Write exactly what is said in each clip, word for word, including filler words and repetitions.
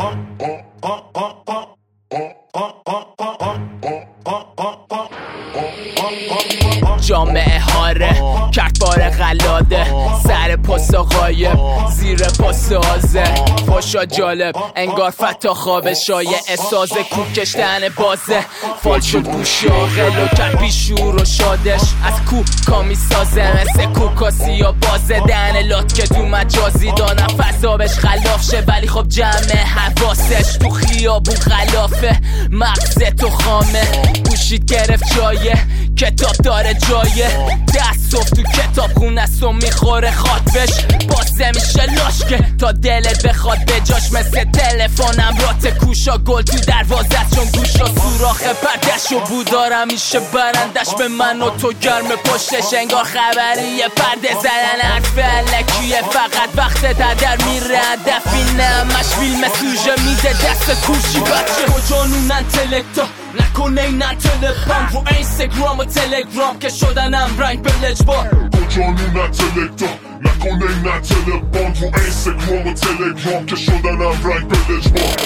جامعه هاره کرد بار غلاده سر پاسا غایب زیر پاسازه فاشا جالب انگار فتا خواب شایع اساز کوک کشتن بازه فال شد گوشا غلو کرد بیشور و شادش از کو کامی سازه مثل کوکاسی یا بازه دهن لات که تو مجازی دانم فضابش خلاف شه ولی خب جمع حواسش تو خیابون خلافه مغز تو خامه گوشید گرفت جایه کتاب داره جایه دست صفت تو کتاب خونه سو میخوره خاطبش بازه میشه لاشکه تا دلت بخواد به جاش مثل تلفنم رات کوشا گل تو دروازه چون گوشا سوراخ پردش و بودارم میشه برندش به من و تو گرم پشتش انگار خبریه پرده زدن حرف علکیه فقط وقت در میره هدفی نمش فیلم سوژه میده دست کوشی بچه کجانونن تلکتا نکنه اینن تلپان رو اینستاگرام و تلگرام که شدنم رنگ به لجبار کجانونن تلکتا نکنه اینن تلپان رو اینستاگرام و تلگرام که شدنم رنگ به لجبار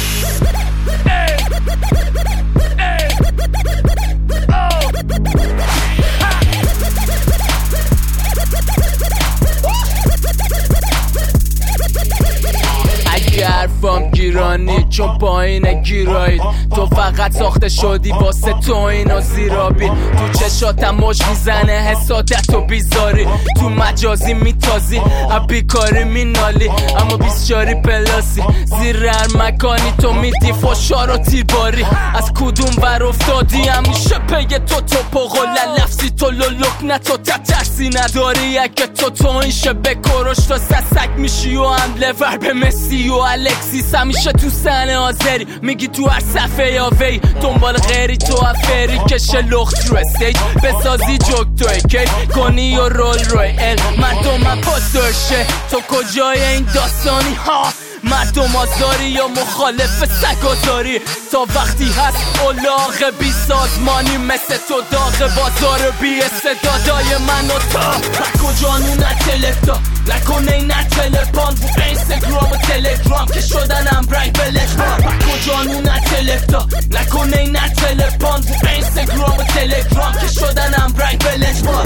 حرفام گیرانی چون پایین گیرایید تو فقط ساخته شدی واسه تو اینو زیرابی تو چشاتم مش میزنه حسادت و بیزاری تو مجازی میتازی بیکاری مینالی اما بیسچاری پلاسی زیر هر مکانی تو میدی فشار و تیرباری از کدوم بر افتادی همیشه پی تو تو پاقل لفظی تو لولک نه تو تترسی نداری اگه تو تو این شبه کروش تو سسک میشی و حمله ور به مسی و الکسیس همیشه تو سنه آذری میگی تو هر صفحه یا وی دنبال غیری تو افری کشه لخت رو استیج بسازی جوک تو اکی کنی و رول روی ال مردم پاسرشه تو کجای این داستانی ها مردم آزاری یا مخالف سگازاری تا وقتی هست اولاغ بی سازمانی مثل تو داغ بازار بی استعدادای من و تا کجانونن تلکتا نکنه اینن تلپان رو اینستاگرام و تلگرام که شدنم رنگ به لجبار کجانونن تلکتا نکنه اینن تلپان رو اینستاگرام و تلگرام که شدنم رنگ به لجبار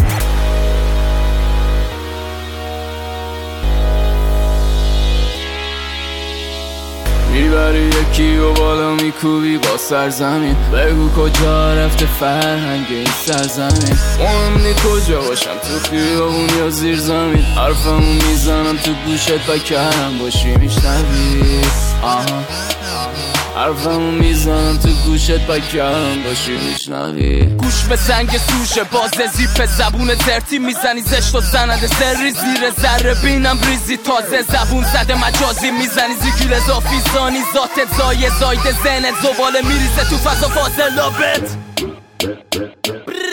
میبری یکی و بالا میکوبی با سرزمین بگو کجا رفته فرهنگ این سرزمین مهم نی کجا باشم تو خیابون یا زیر زمین حرفمو میزنم تو گوشت و کردم باشی میشنوی آها حرفمو میزنم تو گوشت با کردم باشی میشنوی گوش به زنگ سوشه باز زیپ زبون زرتی میزنی زشت و زنده زری زیر ذره بینم ریزی تازه زبون زده مجازی میزنی زیگیل اضافی زانی ذات زای زاید زنت زباله میریزه تو فضا فاصله بت